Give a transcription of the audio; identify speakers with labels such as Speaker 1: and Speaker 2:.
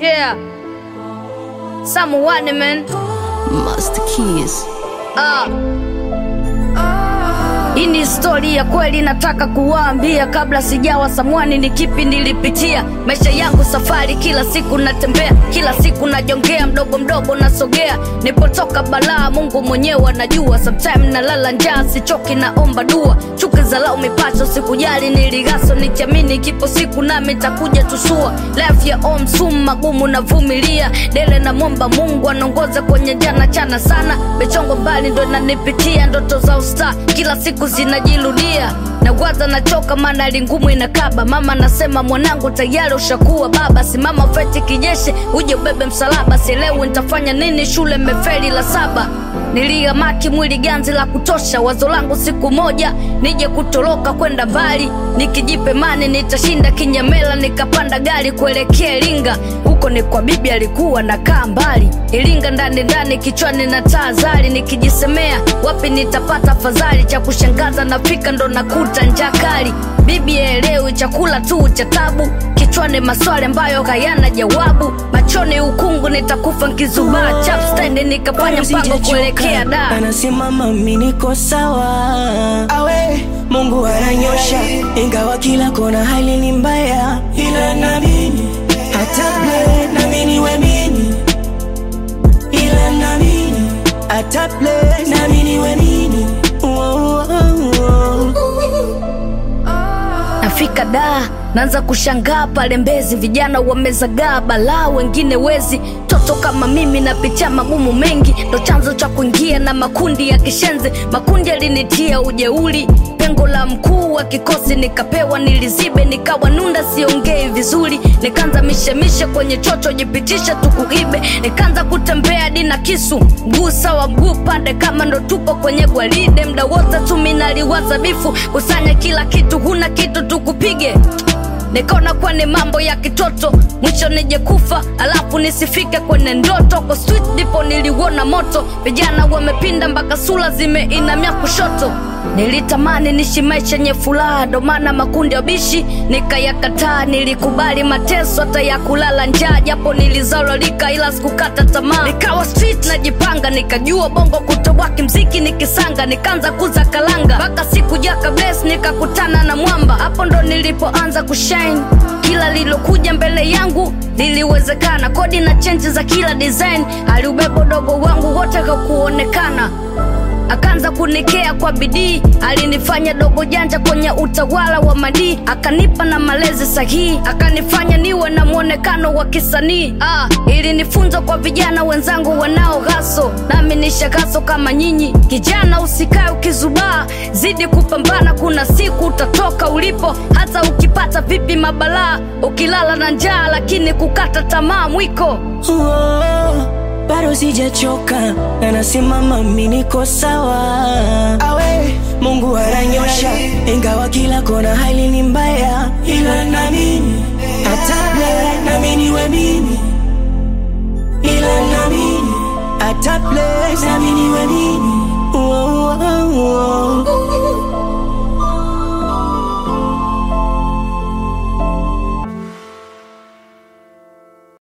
Speaker 1: Yeah. Someone, man.
Speaker 2: Master Keys.
Speaker 1: Hii ni story ya kweli nataka kuwaambia. Kabla sijawa samwani ni kipi nilipitia. Maisha yangu safari, kila siku natembea, kila siku najongea, mdogo mdogo nasogea. Nipotoka balaa Mungu mwenyewe anajua. Sometime nalala njaa, sichoki naomba dua. Chuki za lao mipacho sikujali, niligaso nikiamini kipo siku nami takuja tusua. Life ya omsum magumu navumilia. Dele na mwomba Mungu anongoza kwenye jana chana sana. Bechongo mbali ndo nanipitia, ndoto za usta kila siku zinajirudia. Nawaza nachoka maana lingumu inakaba. Mama nasema mwanangu tayari ushakuwa baba. Simama feti kijeshi uje ubebe msalaba. Sielewi nitafanya nini, shule mefeli la 7. Niliamaki mwili ganzi la kutosha. Wazo langu siku moja nije kutoroka kwenda mbali. Nikijipe mani nitashinda Kinyamela. Nikapanda gari kuelekea Iringa. Huko ni kwa bibi alikuwa nakaa mbali. Iringa ndani ndani kichwani na tahadhari. Nikijisemea wapi nitapata fadhali. Cha kushangaza nafika ndo nakuta njaa kali. Bibi elewi chakula tu cha tabu. Kichwani maswali ambayo hayana jawabu. Machoni ukungu nitakufa nkizubaa. Chap stand nikafanya mpango kuelekea da.
Speaker 3: Anasema mami niko sawa. Awe Mungu ananyosha. Ingawa kila kona hali ni mbaya, ila naamini hata play naamini we mini. Ila naamini hata play naamini we mini.
Speaker 1: Nafika da, naanza kushangaa pale Mbezi. Vijana wamezagaa balaa, wengine wezi. Toto kama mimi napitia magumu mengi. Ndo chanzo cha kuingia na makundi ya kishenzi. Makundi yalinitia ujeuri. Pengo la mkuu wa kikosi nikapewa nilizibe. Nikawa nunda siongei vizuri. Nikaanza mishemishe kwenye chocho jipitisha tukuibe. Nikaanza kutembea dina kisu. Mguu sawa mguu pande kama ndo tupo kwenye gwaride. Mda wote tu minaliwaza bifu. Kusanya kila kitu huna kitu tukupige. Nikaona kwa ni mambo ya kitoto. Mwisho nije kufa alafu nisifike kwenye ndoto. Kwa street ndipo niliona moto. Vijana wamepinda mpaka sura zimeinamia kushoto. Nilitamani nishi maisha yenye furaha. Ndo maana makundi ya bishi nikayakataa. Nilikubali mateso hata ya kulala njaa. Japo nilizalolika ila sikukata tamaa. Nikawa street najipanga. Nikajua bongo kutoboa kimziki nikisanga. Nikaanza kuza kalanga mpaka siku jaka bless nikakutana na mwamba. Hapo ndo nilipoanza kushine. Kila lilokuja mbele yangu liliwezekana. Kodi na change za kila design. Aliubebo dogo wangu wote hakuonekana. Akaanza kunikea kwa bidii. Alinifanya dogo janja kwenye utawala wa madii. Akanipa na malezi sahihi. Akanifanya niwe na muonekano wa kisanii. Ilinifunza kwa vijana wenzangu wanao gaso. Nami nishagaso kama nyinyi. Kijana usikae ukizubaa. Zidi kupambana kuna siku utatoka ulipo. Hata ukipata vipi mabalaa. Ukilala na njaa lakini kukata tamaa mwiko.
Speaker 3: Bado sijachoka, na nasema mami niko sawa. Awe Mungu ananyosha. Ingawa kila kona hali ni mbaya, ila naamini hata play naamini we mini. Ila naamini hata play naamini we mini.